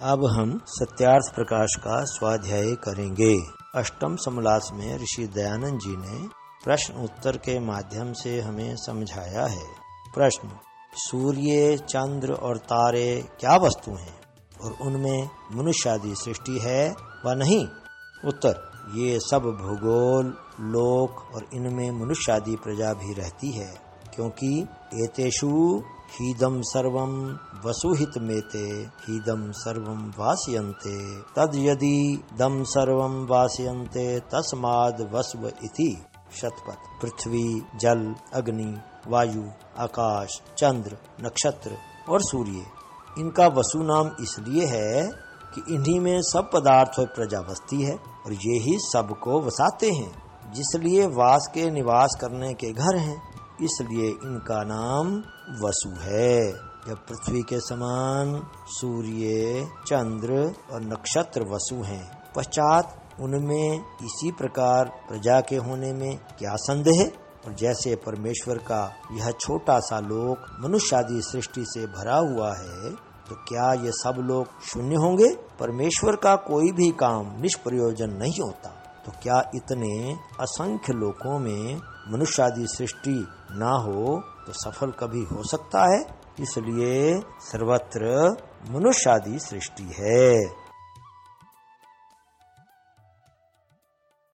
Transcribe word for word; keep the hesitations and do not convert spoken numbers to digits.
अब हम सत्यार्थ प्रकाश का स्वाध्याय करेंगे। अष्टम समलास में ऋषि दयानंद जी ने प्रश्न उत्तर के माध्यम से हमें समझाया है। प्रश्न: सूर्य, चंद्र और तारे क्या वस्तु हैं और उनमें मनुष्य आदि सृष्टि है व नहीं? उत्तर: ये सब भूगोल, लोक और इनमें मनुष्य आदि प्रजा भी रहती है, क्योंकि एतेषु हीदम सर्वम वसुहित मेते हीदम सर्वम वास्यन्ते तद यदि दम सर्वम वास्यन्ते तस्माद वस्व इति। शतपथ। पृथ्वी, जल, अग्नि, वायु, आकाश, चंद्र, नक्षत्र और सूर्य, इनका वसु नाम इसलिए है कि इन्हीं में सब पदार्थ और प्रजा बसती है और ये ही सबको वसाते हैं, जिसलिए वास के निवास करने के घर हैं, इसलिए इनका नाम वसु है। जब पृथ्वी के समान सूर्य, चंद्र और नक्षत्र वसु हैं, पश्चात उनमें इसी प्रकार प्रजा के होने में क्या संदेह? और जैसे परमेश्वर का यह छोटा सा लोक मनुष्य आदि सृष्टि से भरा हुआ है, तो क्या ये सब लोग शून्य होंगे? परमेश्वर का कोई भी काम निष्प्रयोजन नहीं होता, तो क्या इतने असंख्य लोकों में मनुष्य आदि सृष्टि ना हो तो सफल कभी हो सकता है? इसलिए सर्वत्र मनुष्य आदि सृष्टि है।